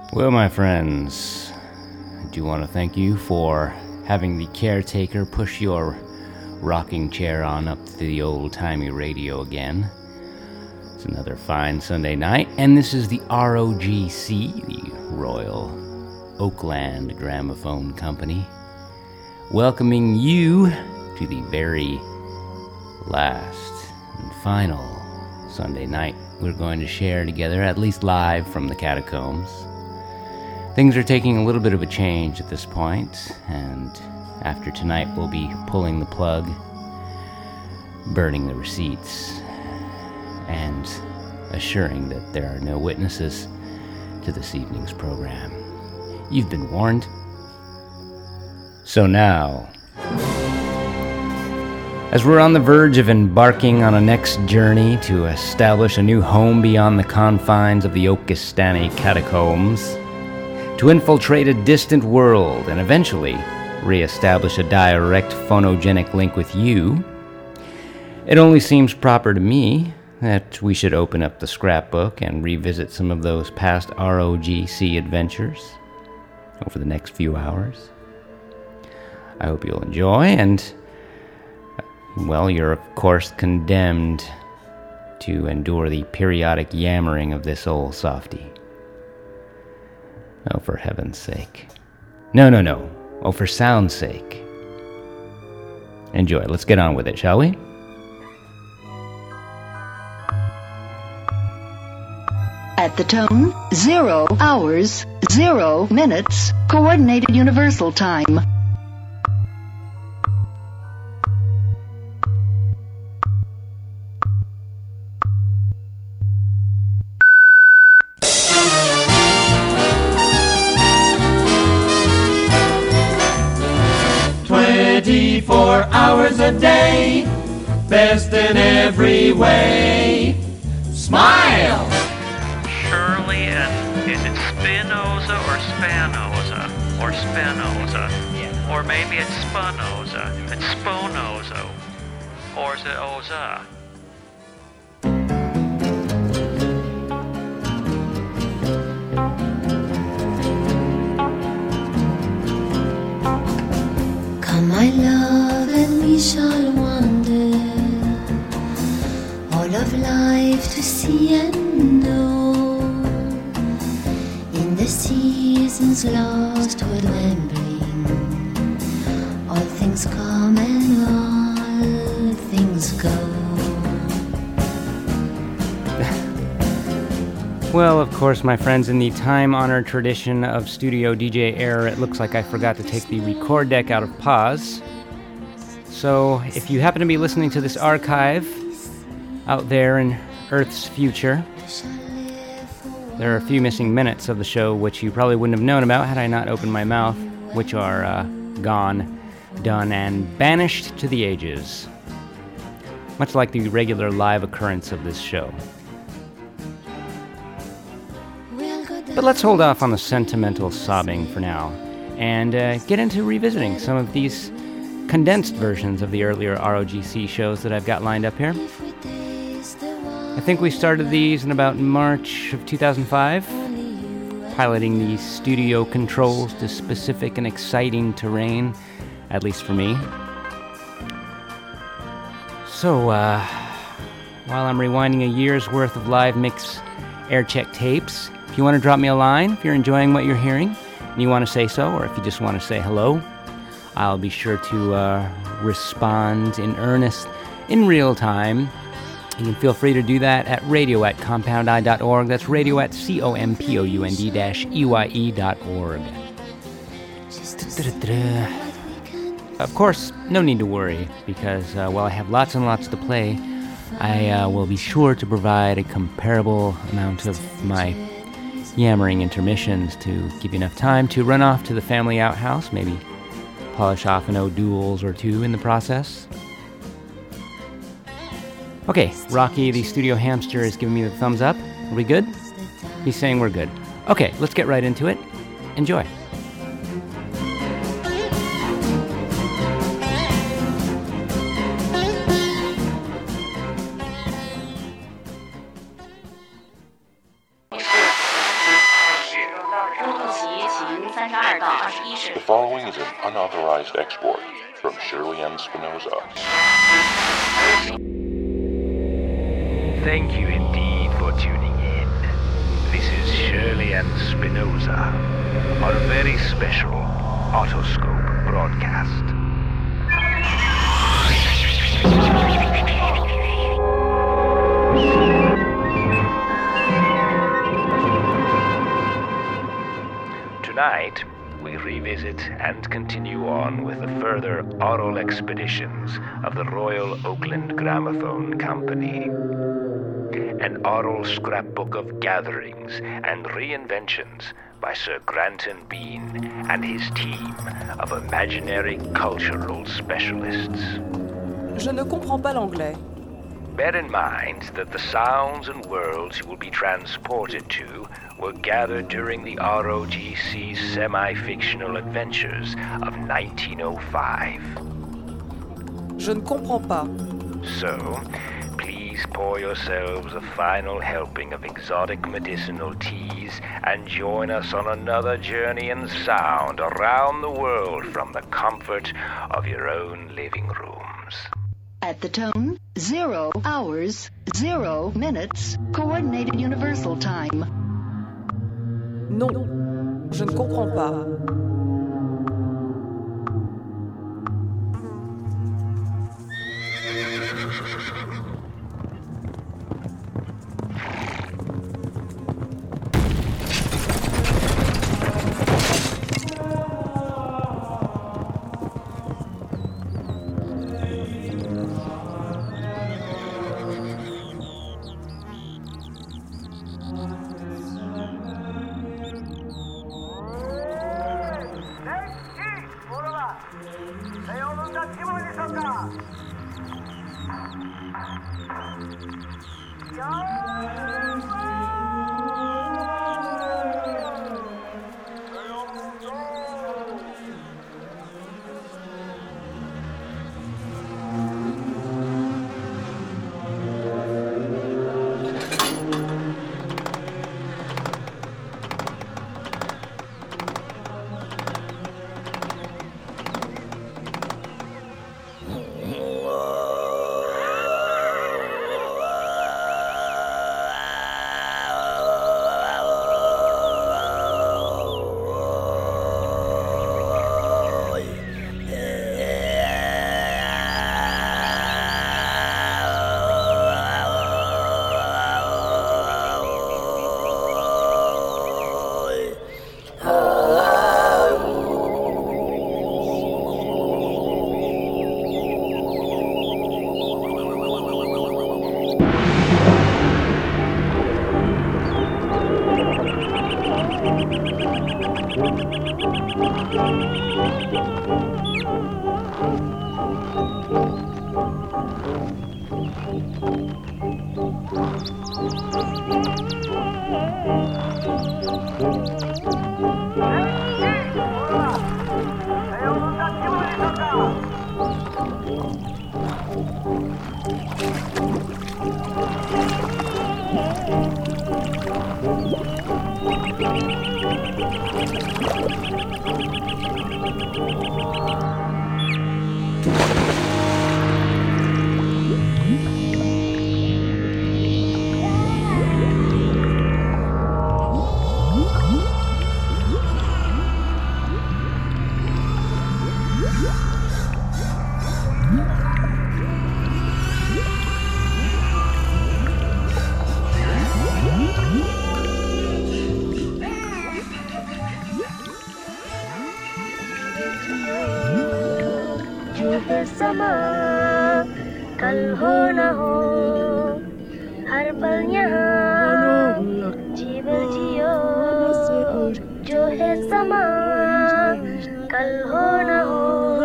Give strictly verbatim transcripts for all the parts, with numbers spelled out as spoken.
Well, my friends, I do want to thank you for having the caretaker push your rocking chair on up to the old-timey radio again. It's another fine Sunday night, and this is the R O G C, the Royal Oakland Gramophone Company, welcoming you to the very last and final Sunday night we're going to share together, at least live from the catacombs. Things are taking a little bit of a change at this point, and after tonight we'll be pulling the plug, burning the receipts, and assuring that there are no witnesses to this evening's program. You've been warned. So now, as we're on the verge of embarking on a next journey to establish a new home beyond the confines of the Okistani catacombs, to infiltrate a distant world and eventually re-establish a direct phonogenic link with you, it only seems proper to me that we should open up the scrapbook and revisit some of those past R O G C adventures over the next few hours. I hope you'll enjoy, and well, you're of course condemned to endure the periodic yammering of this old softy. Oh, for heaven's sake. No, no, no. Oh, for sound's sake. Enjoy. Let's get on with it, shall we? At the tone, zero hours, zero minutes, Coordinated Universal Time. twenty-four hours a day, best in every way. Smile! Shirley, and is it Spinoza or Spanoza? Or Spinoza? Yeah. Or maybe it's Spinoza and Sponozo. Or is it Oza? My love, and we shall wander all of life to see and know. In the seasons lost toward Wembling, all things come and all things go. Well, of course, my friends, in the time-honored tradition of studio D J error, it looks like I forgot to take the record deck out of pause. So, if you happen to be listening to this archive out there in Earth's future, there are a few missing minutes of the show which you probably wouldn't have known about had I not opened my mouth, which are uh, gone, done, and banished to the ages. Much like the regular live occurrence of this show. But let's hold off on the sentimental sobbing for now, and uh, get into revisiting some of these condensed versions of the earlier R O G C shows that I've got lined up here. I think we started these in about March of two thousand five, piloting the studio controls to specific and exciting terrain, at least for me. So, uh, while I'm rewinding a year's worth of live mix aircheck tapes, if you want to drop me a line, if you're enjoying what you're hearing, and you want to say so, or if you just want to say hello, I'll be sure to uh, respond in earnest in real time. You can feel free to do that at radio at compound eye dot org. That's radio at C O M P O U N D dash E Y E dot org. Of course, no need to worry, because uh, while I have lots and lots to play, I uh, will be sure to provide a comparable amount of my yammering intermissions to give you enough time to run off to the family outhouse, maybe polish off an O'Doul's or two in the process. Okay, Rocky, the studio hamster, is giving me the thumbs up. Are we good? He's saying we're good. Okay, let's get right into it. Enjoy. is an unauthorized export from Shirley M. Spinoza. Thank you indeed for tuning in. This is Shirley M. Spinoza on a very special Autoscope broadcast. Tonight, we revisit and continue on with the further oral expeditions of the Royal Oakland Gramophone Company. An oral scrapbook of gatherings and reinventions by Sir Granton Bean and his team of imaginary cultural specialists. Je ne comprends pas l'anglais. Bear in mind that the sounds and worlds you will be transported to were gathered during the R O G C's semi-fictional adventures of nineteen oh five. Je ne comprends pas. So, please pour yourselves a final helping of exotic medicinal teas and join us on another journey in sound around the world from the comfort of your own living rooms. At the tone, zero hours, zero minutes, Coordinated Universal Time. Non, je ne comprends pas. समा कल हो न हो हर पल यहाँ जीवन जियो जो है समा कल हो न हो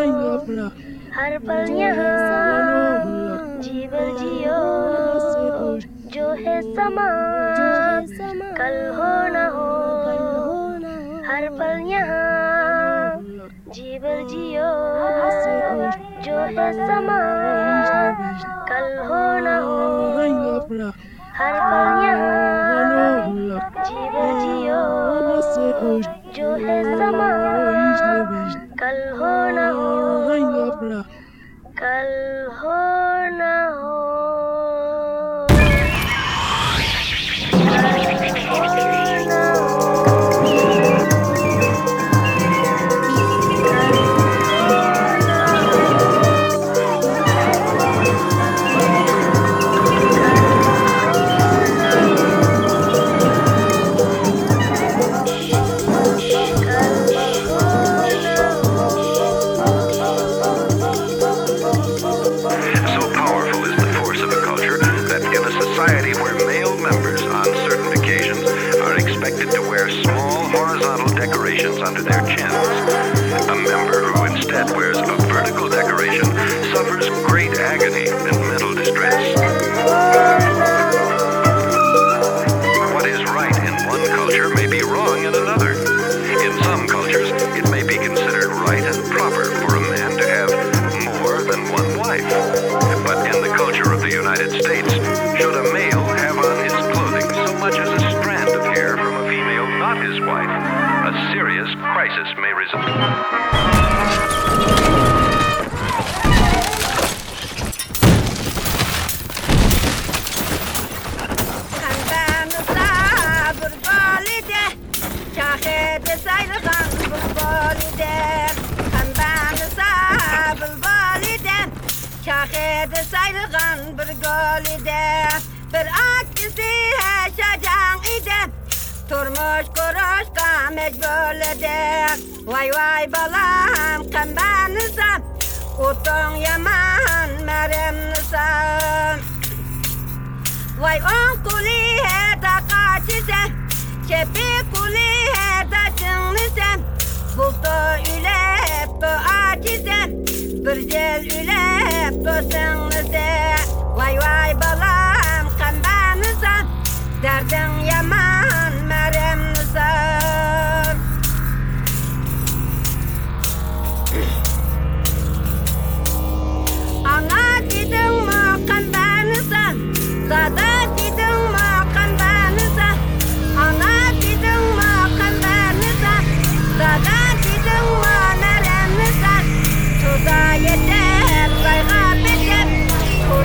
हर पल यहाँ जीवन जियो जो है समा कल हो न हो हर पल यहाँ जीवन जियो जो है समा कल हो न हो हर पल यहाँ जीवन जियो जो है समा कल poverty and mental distress. What is right in one culture may be wrong in another. In some cultures, it may be considered right and proper for a man to have more than one wife. But in the culture of the United States, should a male have on his clothing so much as a strand of hair from a female not his wife, a serious crisis may result. Şahede sayılgan bir gölide bir akisi yaşayacağın ide turmuş kuruşka mecbulede vay vay balam kambanıza utun yaman meremnıza vay on kuli heda kaçise çepi kuli heda çınlıse buldu üle bu akise bir gel üle Dostunluze, vay vay balam kambanıza, derdin yaman meremnize. Ana gidin mi kambanıza, dada gidin mi kambanıza, ana gidin mi kambanıza, dada gidin mi meremnize, tuza yeter.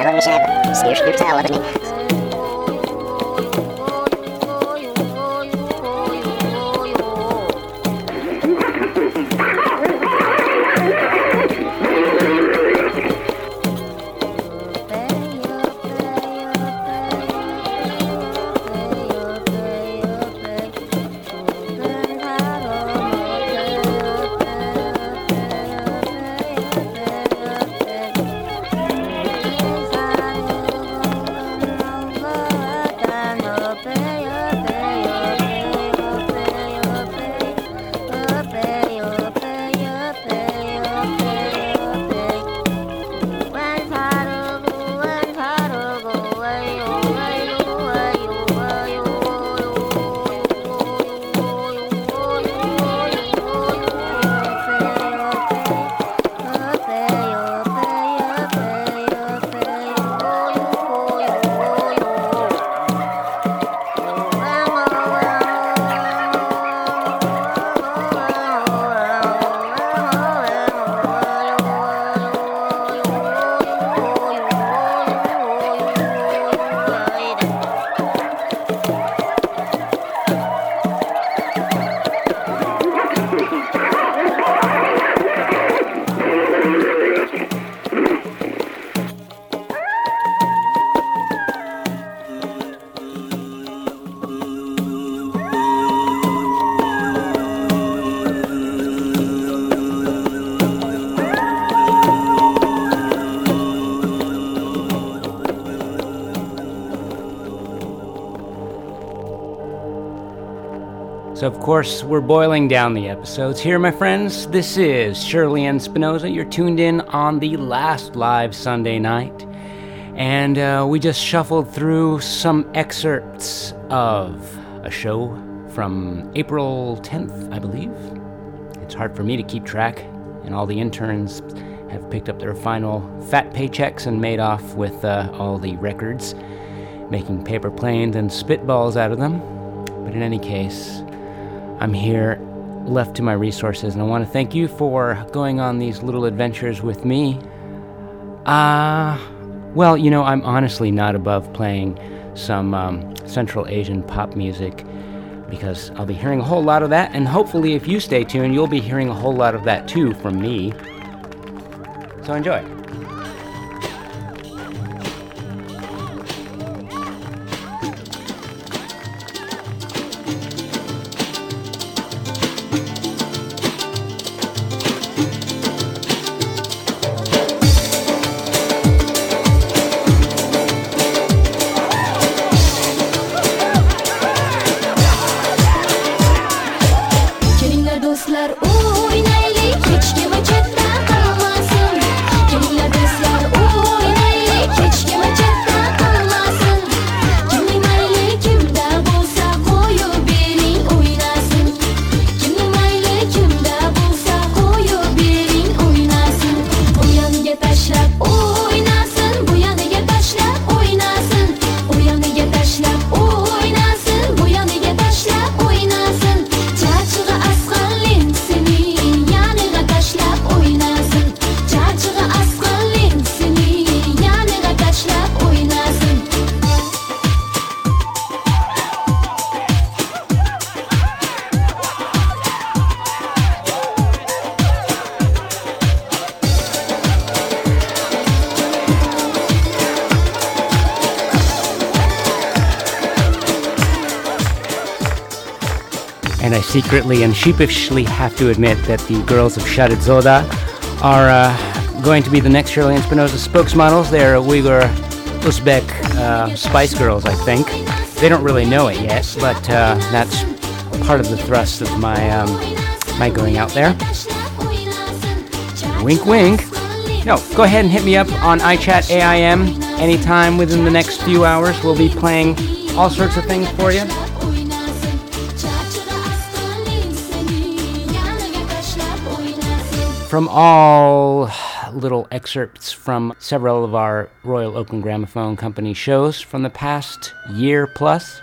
Roshab, Sears brutality. So, of course, we're boiling down the episodes here, my friends. This is Shirley and Spinoza. You're tuned in on the last live Sunday night. And uh, we just shuffled through some excerpts of a show from April tenth, I believe. It's hard for me to keep track, and all the interns have picked up their final fat paychecks and made off with uh, all the records, making paper planes and spitballs out of them. But in any case, I'm here, left to my resources, and I want to thank you for going on these little adventures with me. Ah, uh, well, you know, I'm honestly not above playing some um, Central Asian pop music, because I'll be hearing a whole lot of that, and hopefully if you stay tuned, you'll be hearing a whole lot of that too from me. So enjoy. Secretly and sheepishly have to admit that the girls of Sharid Zoda are uh, going to be the next Shirley and Spinoza spokesmodels. They're Uyghur Uzbek uh, Spice Girls, I think. They don't really know it yet, but uh, that's part of the thrust of my um, my going out there. Wink, wink. No, go ahead and hit me up on iChat A I M anytime within the next few hours. We'll be playing all sorts of things for you. From all little excerpts from several of our Royal Oakland Gramophone Company shows from the past year plus.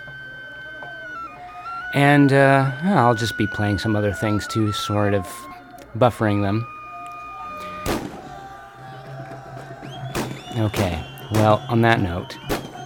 And uh, I'll just be playing some other things too, sort of buffering them. Okay, Well, on that note...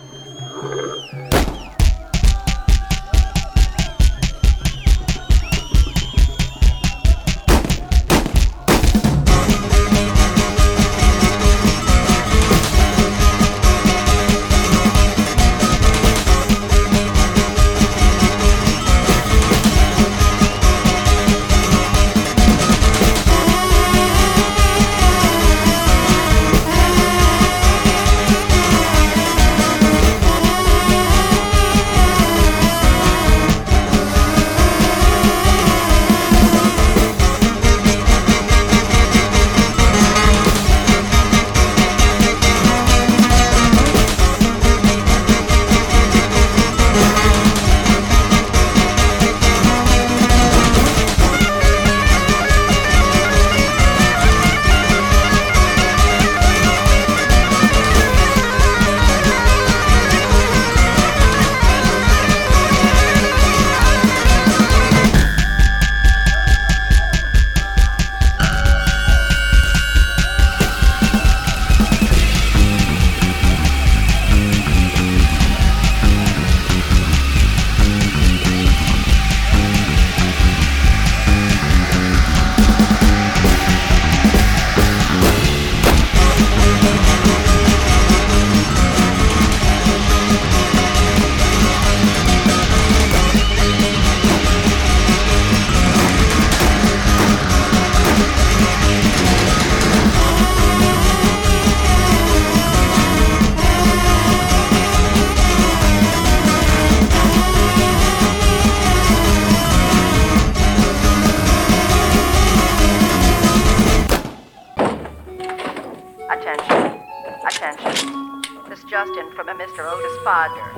Mister Otis Fodder.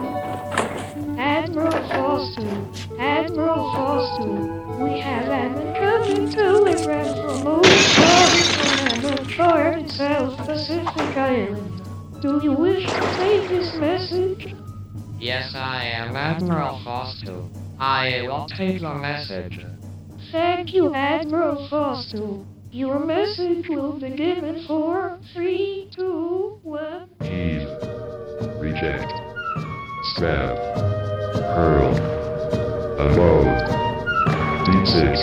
Admiral Foster, Admiral Foster, we have an coming to a remote from a short in South Pacific Island. Do you wish to take this message? Yes, I am Admiral Foster. I will take your message. Thank you, Admiral Foster. Your message will be given for three, two, one. Heave. Reject. Stab. Hurl. Unload. Deep six.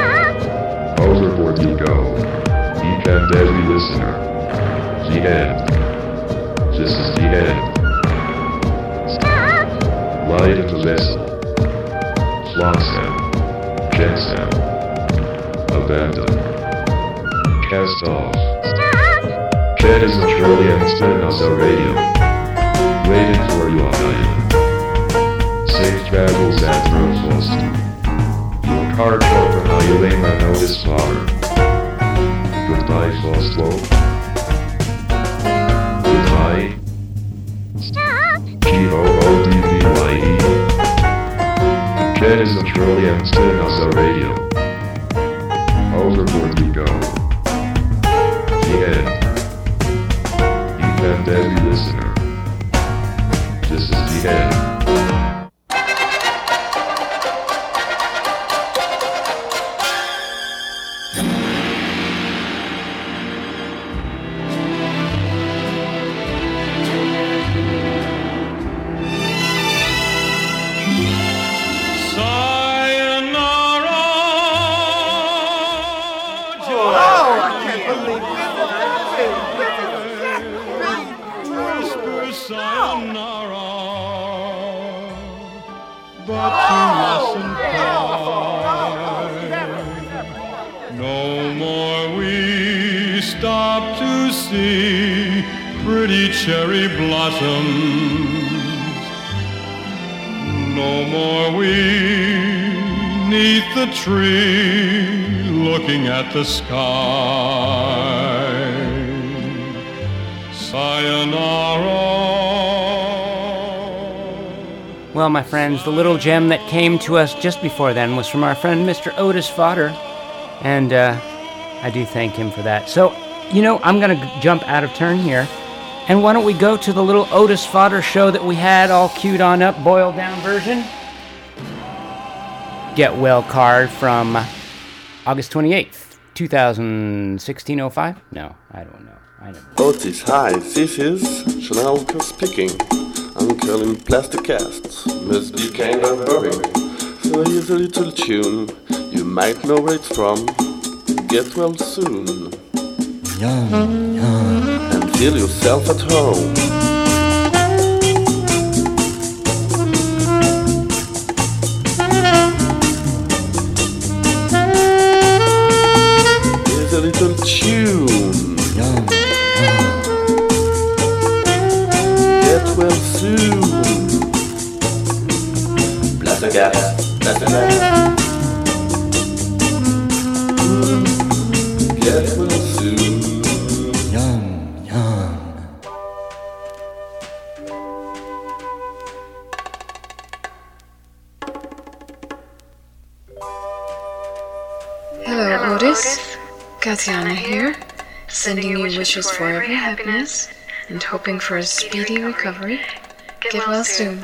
Overboard you go. Each and every listener. The end. This is the end. Light in the vessel. Flotsam. Jetsam. Abandon. Cast off. Jet is a trillion Spinoza radio. Waiting for you on island. Safe travels at Rofost. Your cargo from Highway Man Otis Fodder. Goodbye, Foslo. Goodbye. Stop! G O O D B Y E. Jet is a trillion Spinoza radio. Overboard you go. The end. Each and every listener. This is the end. Cherry blossoms. No more we neath the tree, looking at the sky. Sayonara. Well, my friends, the little gem that came to us just before then was from our friend Mister Otis Fodder, and uh, I do thank him for that. So, you know, I'm going to g- jump out of turn here. And why don't we go to the little Otis Fodder show that we had all queued on up, boiled down version? Get Well card from August twenty-eighth, twenty sixteen oh five? No, I don't know. Otis, hi, this is Chanelka speaking. I'm calling plastic casts. Must be kind of boring. So here's a little tune. You might know where it's from. Get well soon. Yum, yum. And feel yourself at home. Here's a little tune. Yum, yum. Get well soon. Plastic cast, plastic cast. Get well soon. Yum, yum. Hello, Otis. Katiana here, sending you wishes for every happiness and hoping for a speedy recovery. Get well soon.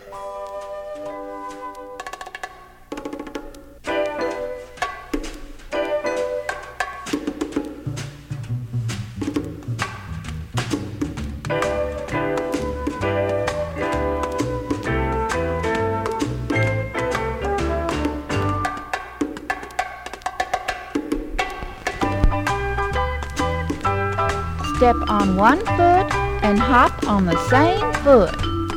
Step on one foot and hop on the same foot.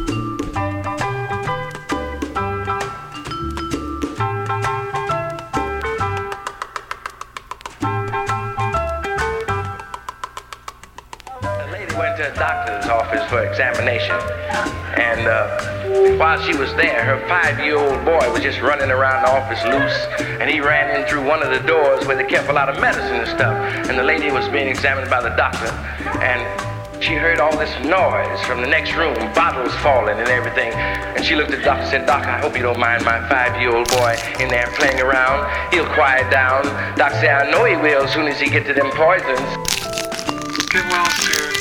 The lady went to a doctor's office for examination, and uh, while she was there, her five-year-old boy was just running around the office loose, and he ran in through one of the doors where they kept a lot of medicine and stuff, and the lady was being examined by the doctor, and she heard all this noise from the next room, bottles falling and everything, and she looked at the doctor and said, "Doc, I hope you don't mind my five-year-old boy in there playing around. He'll quiet down." Doc said, "I know he will as soon as he get to them poisons." Get well soon.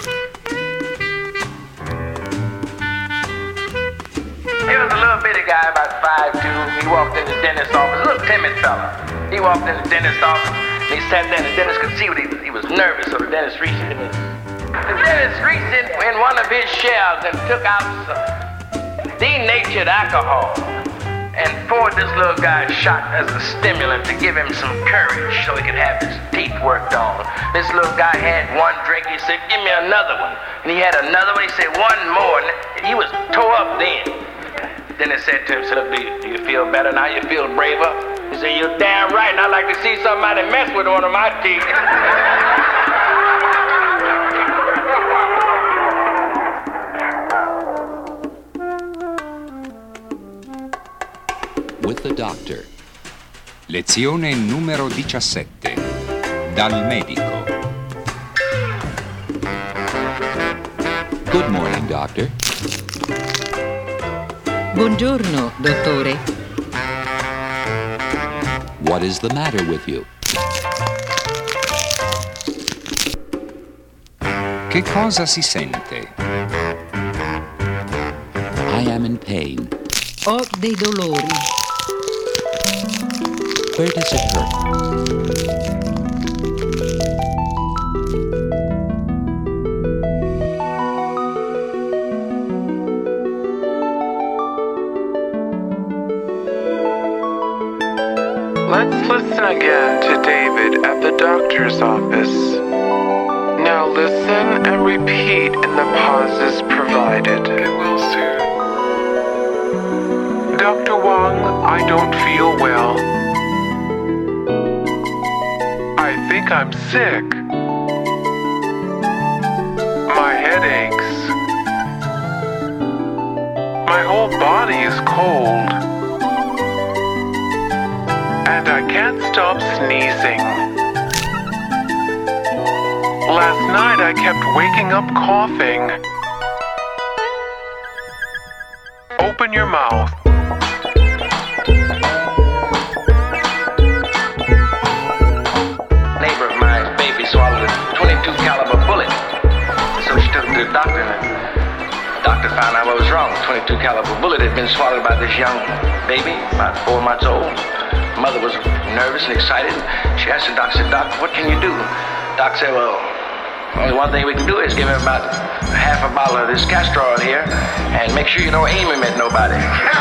He was a little bitty guy, about five two. He walked in the dentist's office, a little timid fella. He walked in the dentist's office, and he sat there, and the dentist could see what he was. He was nervous, so the dentist reached in. The dentist reached in, in one of his shelves and took out some denatured alcohol and poured this little guy a shot as a stimulant to give him some courage so he could have his teeth worked on. This little guy had one drink. He said, "Give me another one." And he had another one. He said, "One more." And he was tore up then. Then it said to him, "Look, do you, do you feel better now? You feel braver?" He said, "You're damn right, and I'd like to see somebody mess with one of my teeth." With the doctor. Lezione numero diciassette. Dal medico. Good morning, doctor. Buongiorno, dottore. What is the matter with you? Che cosa si sente? I am in pain. Ho dei dolori. Where does it hurt? Let's listen again to David at the doctor's office. Now listen and repeat in the pauses provided. Get well soon. Doctor Wong, I don't feel well. I think I'm sick. My head aches. My whole body is cold. And I can't stop sneezing. Last night I kept waking up coughing. Open your mouth. Neighbor of mine's baby swallowed a twenty-two caliber bullet. So she took him to the doctor, and the doctor found out what was wrong. The twenty-two caliber bullet had been swallowed by this young baby, about four months old. Mother was nervous and excited. She asked the doctor, said, "Doc, what can you do?" Doc said, "Well, Only one thing we can do is give him about half a bottle of this castor oil here, and make sure you don't aim him at nobody.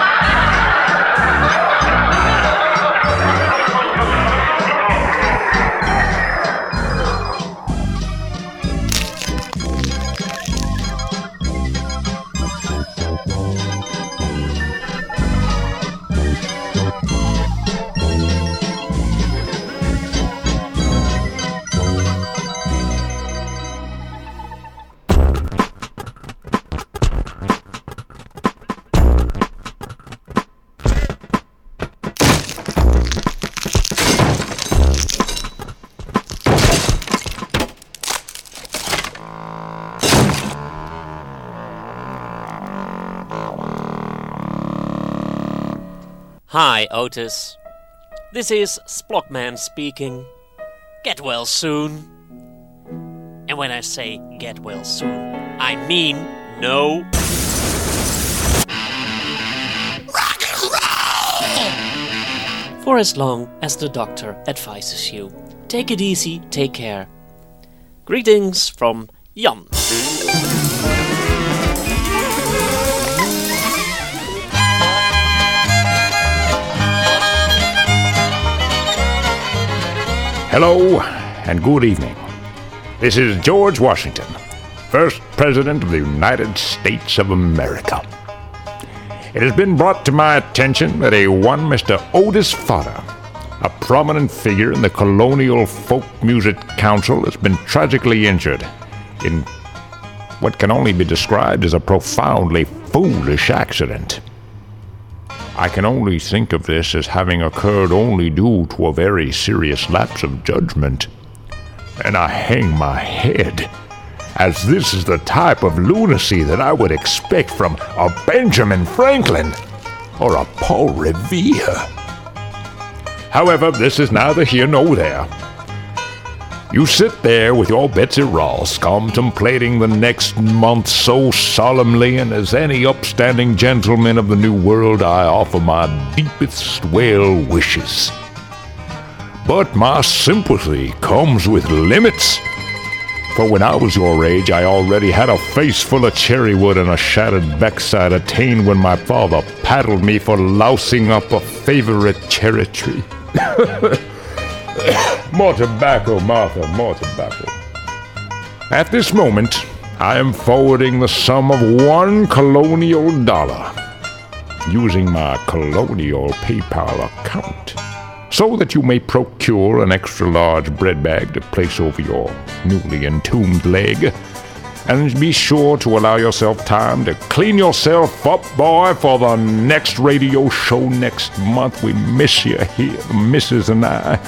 Hi, Otis. This is Splogman speaking. Get well soon. And when I say get well soon, I mean no. Rock and roll! For as long as the doctor advises you. Take it easy, take care. Greetings from Jan. Hello, and good evening. This is George Washington, first President of the United States of America. It has been brought to my attention that a one Mister Otis Fodder, a prominent figure in the Colonial Folk Music Council, has been tragically injured in what can only be described as a profoundly foolish accident. I can only think of this as having occurred only due to a very serious lapse of judgment. And I hang my head, as this is the type of lunacy that I would expect from a Benjamin Franklin or a Paul Revere. However, this is neither here nor there. You sit there with your Betsy Ross, contemplating the next month so solemnly, and as any upstanding gentleman of the New World, I offer my deepest well wishes. But my sympathy comes with limits. For when I was your age, I already had a face full of cherry wood and a shattered backside attained when my father paddled me for lousing up a favorite cherry tree. More tobacco, Martha, more tobacco. At this moment, I am forwarding the sum of one colonial dollar, using my colonial PayPal account, so that you may procure an extra large bread bag to place over your newly entombed leg, and be sure to allow yourself time to clean yourself up, boy, for the next radio show next month. We miss you here, the missus and I.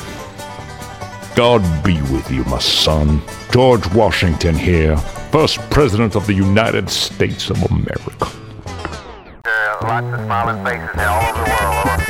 God be with you, my son. George Washington here, first President of the United States of America. Uh, lots of smiling faces all over the world, over.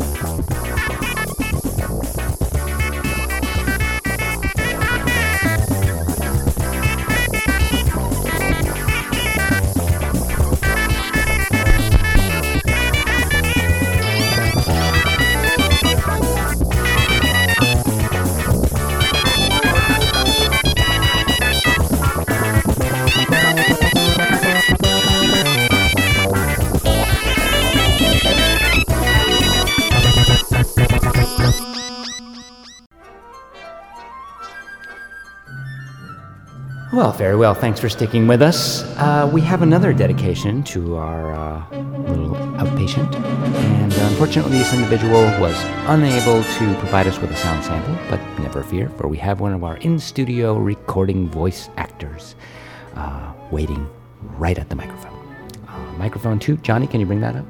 Well, very well. Thanks for sticking with us. Uh, we have another dedication to our uh, little outpatient. And unfortunately, this individual was unable to provide us with a sound sample, but never fear, for we have one of our in-studio recording voice actors uh, waiting right at the microphone. Uh, microphone two. Johnny, can you bring that up?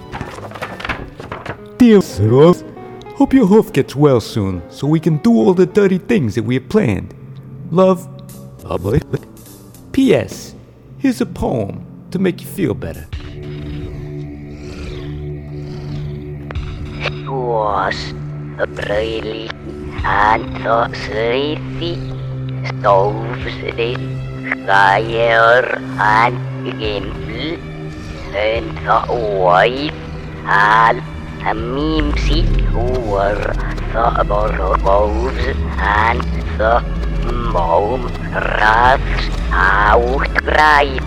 Dear Ross, hope your hoof gets well soon, so we can do all the dirty things that we have planned. Love, Bubba. P S. Here's a poem to make you feel better. Was a brily and the sleepy stoves the fire and gimple and the wife and a mimsy who were the burrows and the foam rafts outgrind.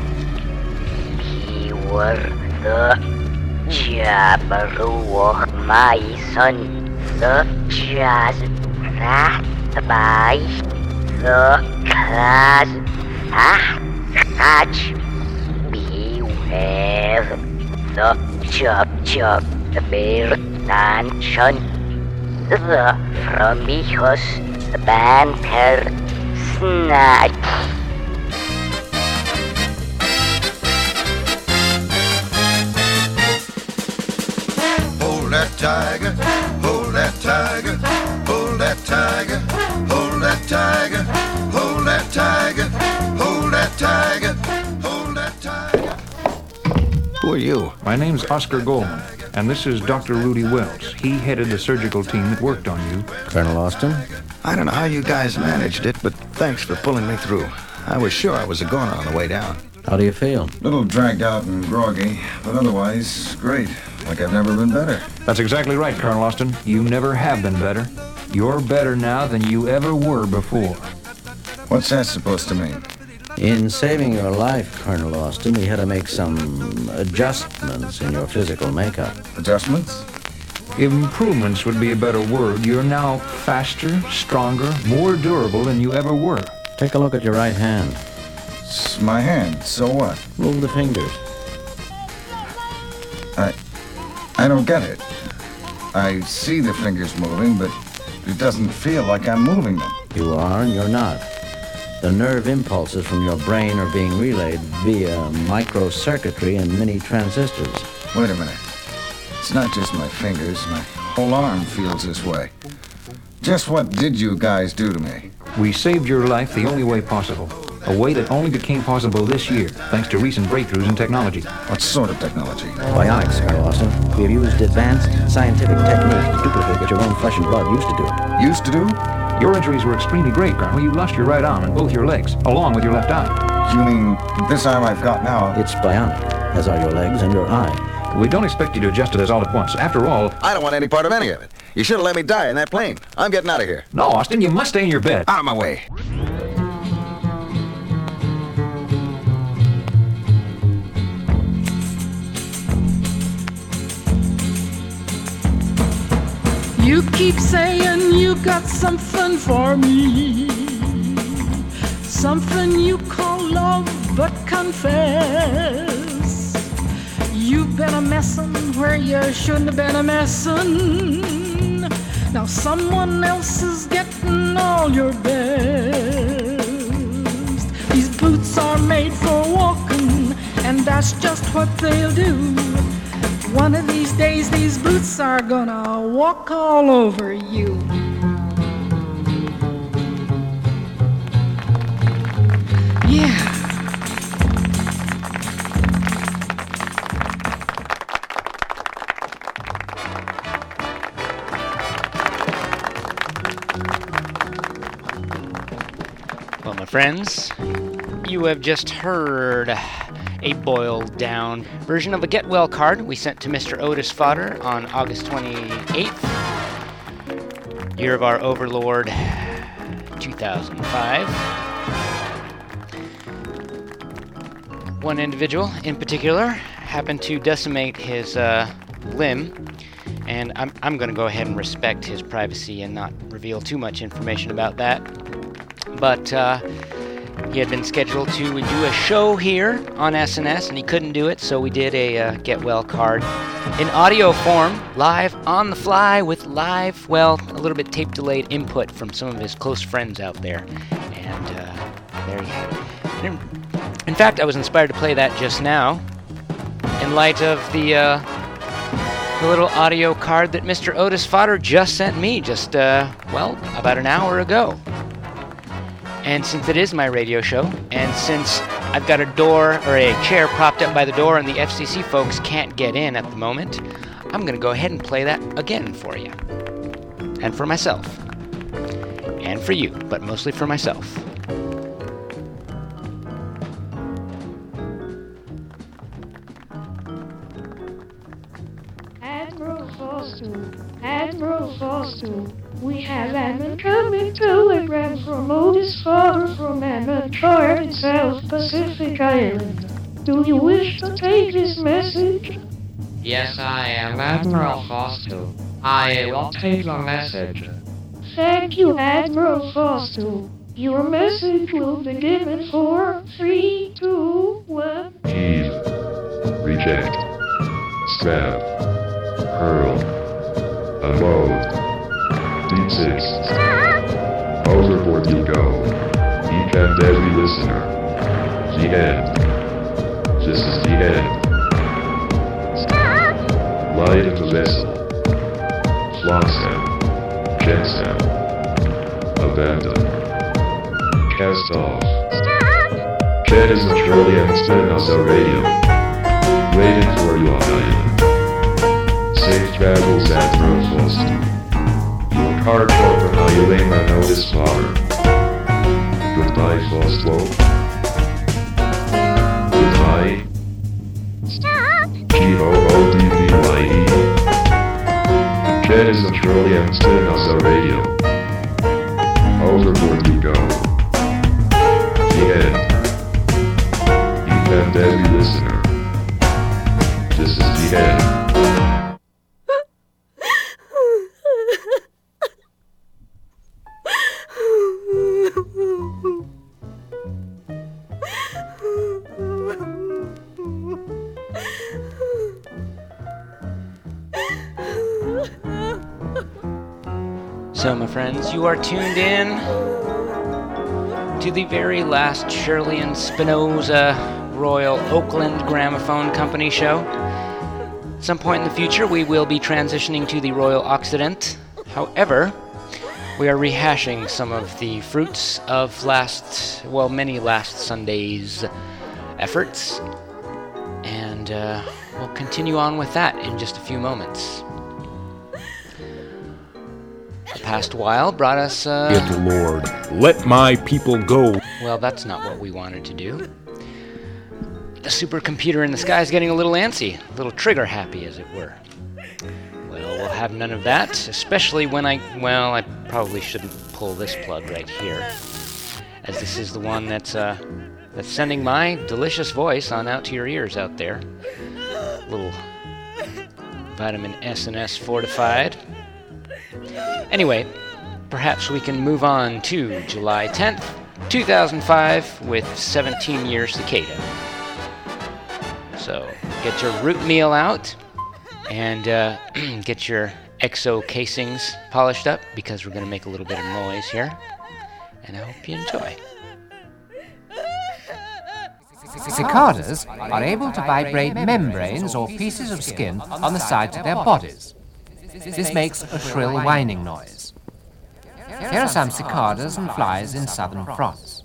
Pure the Jabberwock, my son, the jazz rat by the class hatch. Beware the chub chub bear mansion, the promiscuous banter snatch. Hold that tiger, hold that tiger, hold that tiger, hold that tiger, hold that tiger, hold that tiger, hold that tiger. Who are you? My name's Oscar Goldman, and this is Doctor Rudy Wells. He headed the surgical team that worked on you. Colonel Austin? I don't know how you guys managed it, but thanks for pulling me through. I was sure I was a goner on the way down. How do you feel? Little dragged out and groggy, but otherwise great. Like I've never been better. That's exactly right, Colonel Austin. You never have been better. You're better now than you ever were before. What's that supposed to mean? In saving your life, Colonel Austin, we had to make some adjustments in your physical makeup. Adjustments? Improvements would be a better word. You're now faster, stronger, more durable than you ever were. Take a look at your right hand. It's my hand. So what? Move the fingers. I... I don't get it. I see the fingers moving, but it doesn't feel like I'm moving them. You are and you're not. The nerve impulses from your brain are being relayed via microcircuitry and mini transistors. Wait a minute. It's not just my fingers. My whole arm feels this way. Just what did you guys do to me? We saved your life the only way possible. A way that only became possible this year, thanks to recent breakthroughs in technology. What sort of technology? Bionics, Colonel Austin. We have used advanced scientific techniques to duplicate what your own flesh and blood used to do. Used to do? Your injuries were extremely great, Colonel. You lost your right arm and both your legs, along with your left eye. You mean this arm I've got now? It's bionic, as are your legs and your eye. We don't expect you to adjust to this all at once. After all... I don't want any part of any of it. You should have let me die in that plane. I'm getting out of here. No, Austin, you must stay in your bed. Out of my way. You keep saying you got something for me, something you call love, but confess you've been a messin' where you shouldn't have been a messin'. Now someone else is getting all your best. These boots are made for walking, and that's just what they'll do. One of these days, these boots are gonna walk all over you. Yeah. Well, my friends, you have just heard a boiled down version of a Get Well card we sent to Mister Otis Fodder on August twenty-eighth, year of our Overlord, two thousand five. One individual in particular happened to decimate his uh, limb, and I'm, I'm going to go ahead and respect his privacy and not reveal too much information about that. But uh, he had been scheduled to do a show here on S N S, and he couldn't do it, so we did a uh, Get Well card in audio form, live on the fly, with live, well, a little bit tape-delayed input from some of his close friends out there. And uh, there you have it. In fact, I was inspired to play that just now, in light of the, uh, the little audio card that Mister Otis Fodder just sent me just, uh, well, about an hour ago. And since it is my radio show, and since I've got a door or a chair propped up by the door and the F C C folks can't get in at the moment, I'm going to go ahead and play that again for you. And for myself. And for you, but mostly for myself. Admiral Foster, Admiral Foster, We have Edmund coming telegram from Otis' father from Edmund Troyer in South Pacific Island. Do you wish to take this message? Yes, I am Admiral Foster. I will take the message. Thank you, Admiral Foster. Your message will be given for three, two, one. Heave. Reject. Stab. Hurl. Unload. Deep six. Overboard you go. Each and every listener. The end. This is the end. Light in the vessel. Flotsam. Jetsam. Abandon. Cast off. Jet is a trillion spin on the radio. Waiting for you on island. Safe travels at Rofost. Your card over how you aim and notice father. Goodbye, Foslo. Goodbye. G O O D V Y E. Jet is a trillion spin on the radio. Overboard you go. The end. Each and every listener. This is the end. So, my friends, you are tuned in to the very last Shirley and Spinoza Royal Oakland Gramophone Company show. At some point in the future, we will be transitioning to the Royal Occident. However, we are rehashing some of the fruits of last, well, many last Sunday's efforts. And uh, we'll continue on with that in just a few moments. The past while brought us, uh... Good Lord, let my people go. Well, that's not what we wanted to do. The supercomputer in the sky is getting a little antsy, a little trigger happy, as it were. Well, we'll have none of that, especially when I... Well, I probably shouldn't pull this plug right here, as this is the one that's, uh... that's sending my delicious voice on out to your ears out there. A little vitamin S and S fortified. Anyway, perhaps we can move on to July tenth, two thousand five with seventeen Year Cicada. So, get your root meal out and uh, get your exo casings polished up because we're going to make a little bit of noise here. And I hope you enjoy. Cicadas are able to vibrate membranes or pieces of skin on the sides of their bodies. This makes a shrill whining noise. Here are some cicadas and flies in southern France.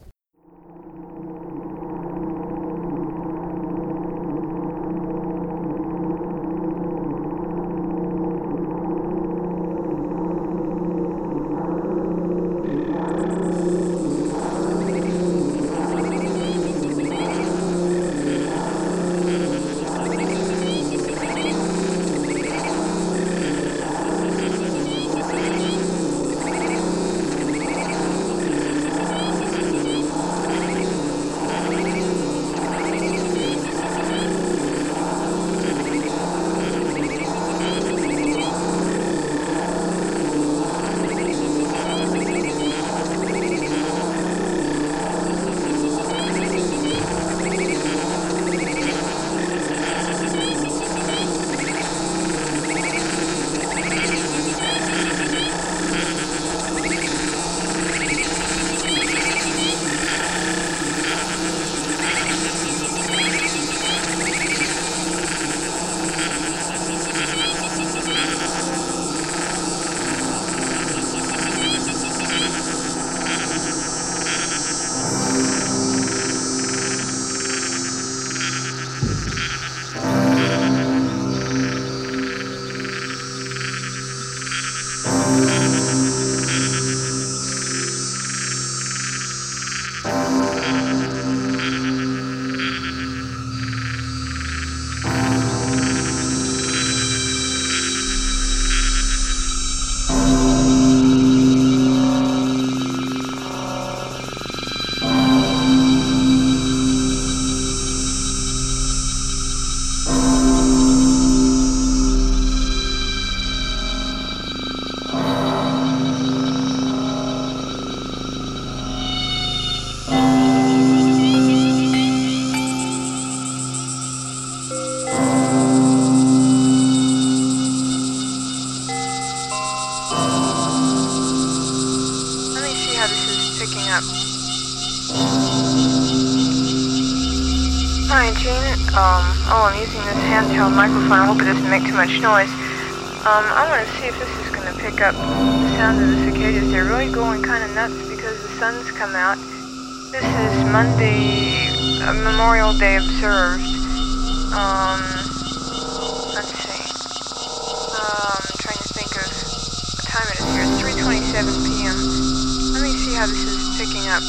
Hi, Gene. Um, oh, I'm using this handheld microphone. I hope it doesn't make too much noise. Um, I want to see if this is going to pick up the sound of the cicadas. They're really going kind of nuts because the sun's come out. This is Monday, uh, Memorial Day observed. Um, let's see. Um, I'm trying to think of what time it is here. It's three twenty-seven p.m. Let me see how this is picking up.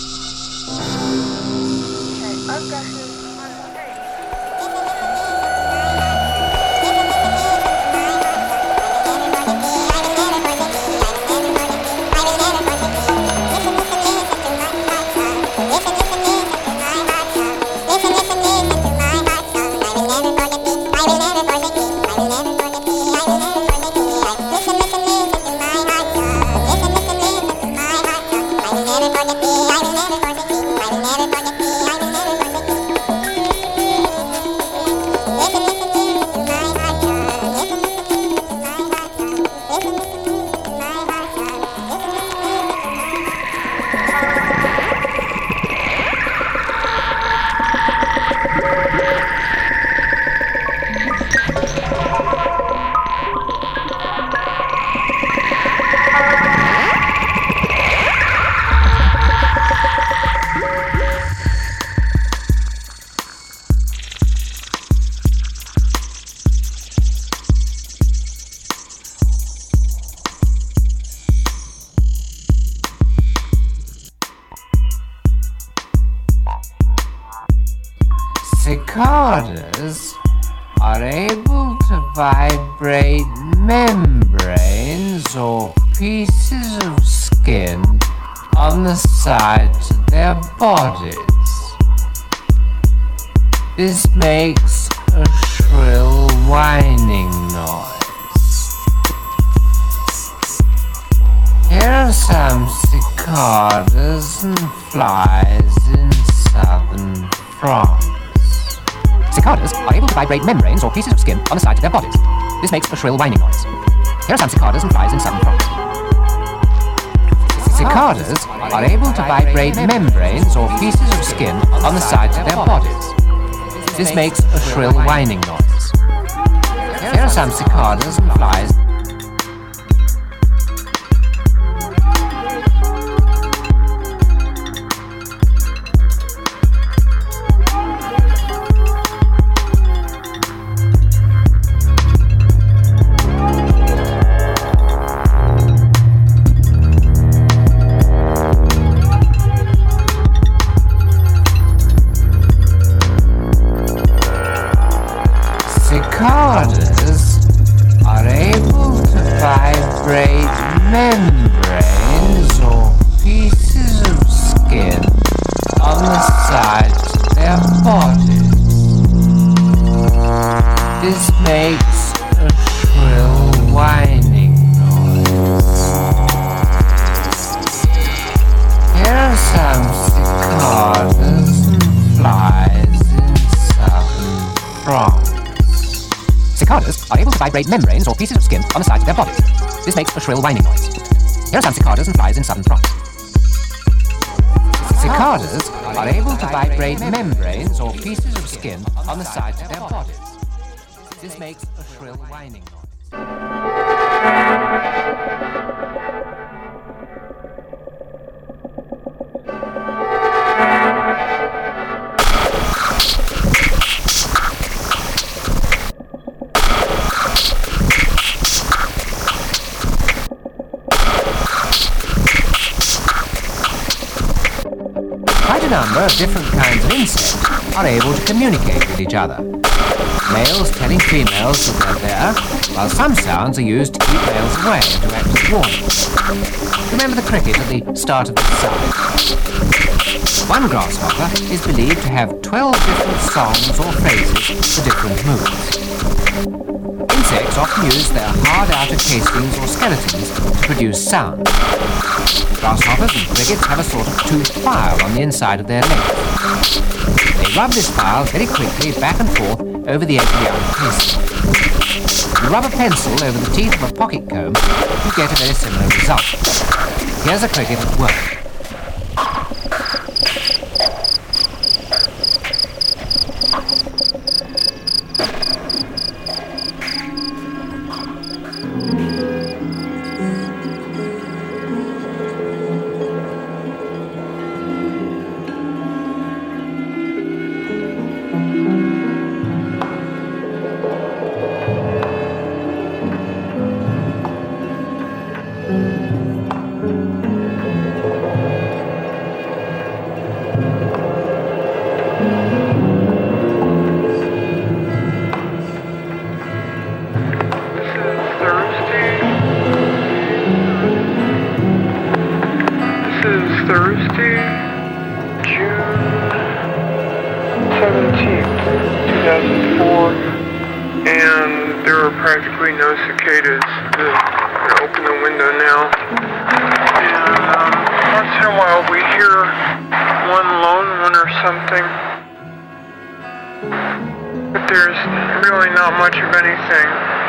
Okay, I've got this. Cicadas are able to vibrate membranes or pieces of skin on the sides of their bodies. This makes a shrill whining noise. Here are some cicadas and flies in southern France. Cicadas are able to vibrate membranes or pieces of skin on the sides of their bodies. This makes a shrill whining noise. Here are some cicadas and flies in southern France. Cicadas are able to vibrate membranes or pieces of skin on the sides of their bodies. This makes a shrill whining noise. Here are some cicadas and flies. Cicadas are able to vibrate membranes or pieces of skin on the sides of their bodies. This makes a shrill whining noise. Here are some cicadas and flies in southern France. Cicadas are able to vibrate membranes or pieces of skin on the sides of their bodies. This makes a shrill whining noise. Here are some cicadas and flies in southern France. Cicadas are able to vibrate membranes or pieces of skin on the sides of their bodies. This makes a shrill whining noise. Quite a number of different kinds of insects are able to communicate with each other. Males telling females that they're there, while some sounds are used to keep males away and to act as warnings. Remember the cricket at the start of this side? One grasshopper is believed to have twelve different songs or phrases for different moods. Insects often use their hard outer casings or skeletons to produce sound. Grasshoppers and crickets have a sort of toothed file on the inside of their legs. They rub this file very quickly back and forth over the edge of the outer casing. If you rub a pencil over the teeth of a pocket comb, you get a very similar result. Here's a cricket at work. seventeenth, two thousand four, and there are practically no cicadas. The, I'm gonna open the window now, and um, once in a while we hear one lone one or something, but there's really not much of anything.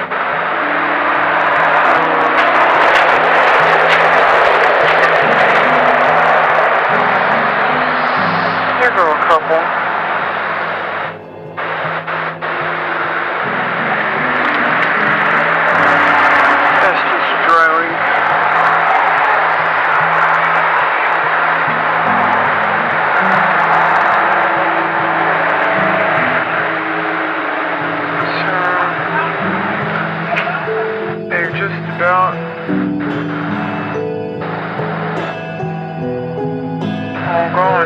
There go a couple. That's just a dry leaf. So, they're just about all gone.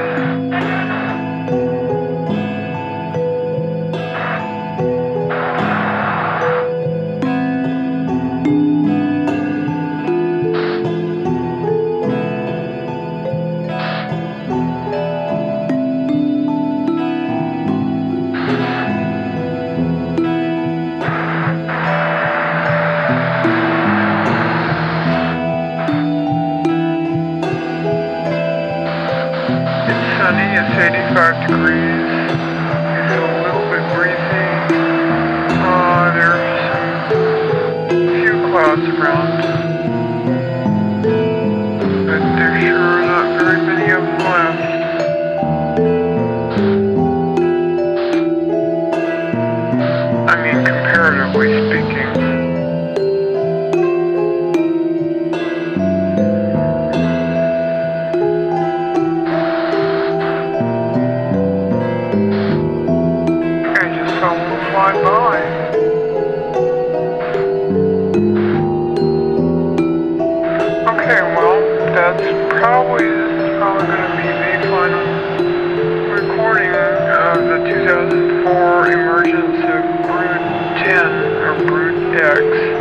It's eighty-five degrees. It's a little bit breezy. Uh, there's a few clouds around. But there sure are not very many of them left. I mean, comparatively speaking. Bye. Okay, well, that's probably, this is probably going to be the final recording of the two thousand four emergence of Brood ten, or Brood X.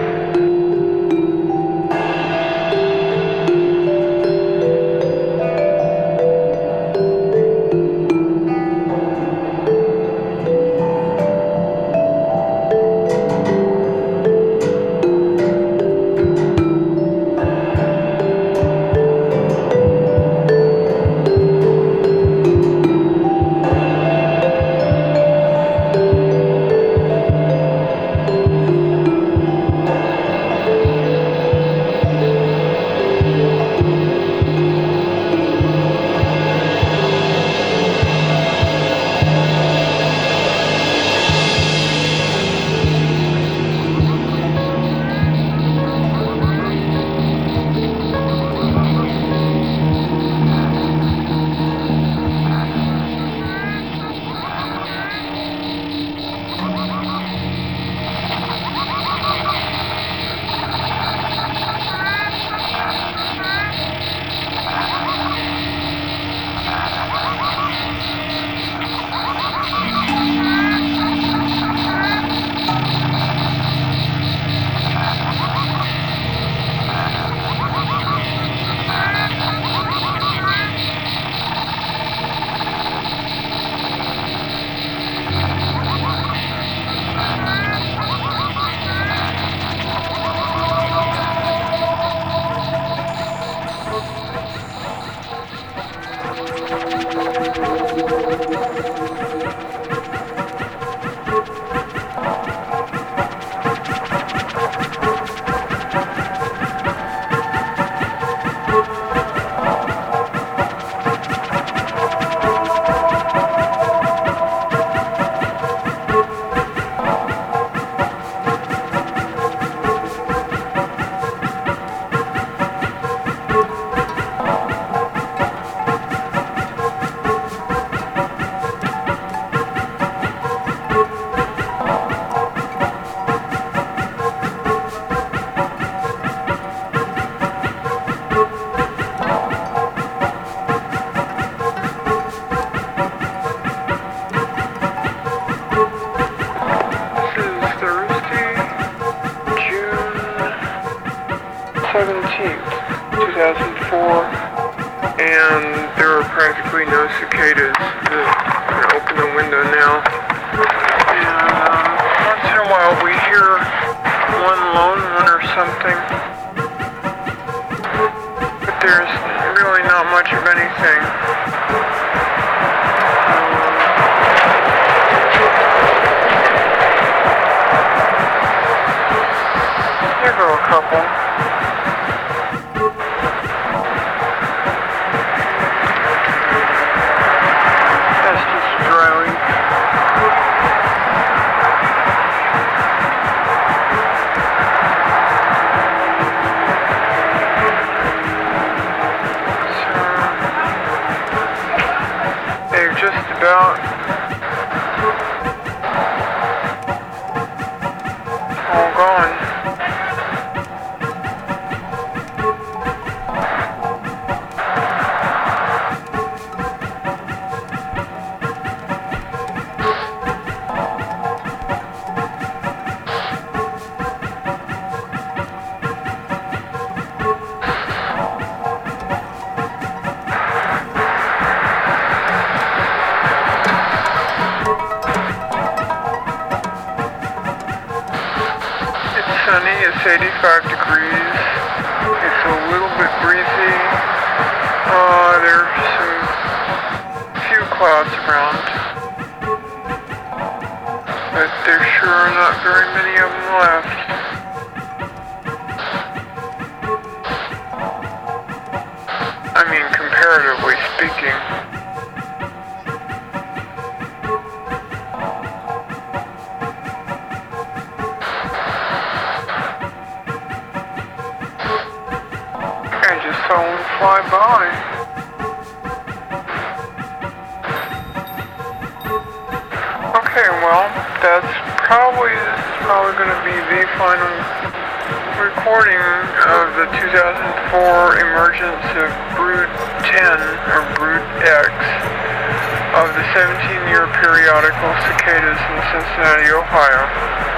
seventeenth, two thousand four, and there are practically no cicadas. The, I'm going to open the window now. And um, once in a while we hear one lone one or something. But there's really not much of anything. There go a couple. That's just dry leaf. So, they're just about all gone. Sunny, it's eighty-five degrees. It's a little bit breezy. Uh, there's some few clouds around, but there sure are not very many of them left. I mean, comparatively speaking. Saw one fly by. Okay, well, that's probably this is probably going to be the final recording of the two thousand four emergence of Brood ten or Brood X of the seventeen-year periodical Cicadas in Cincinnati, Ohio.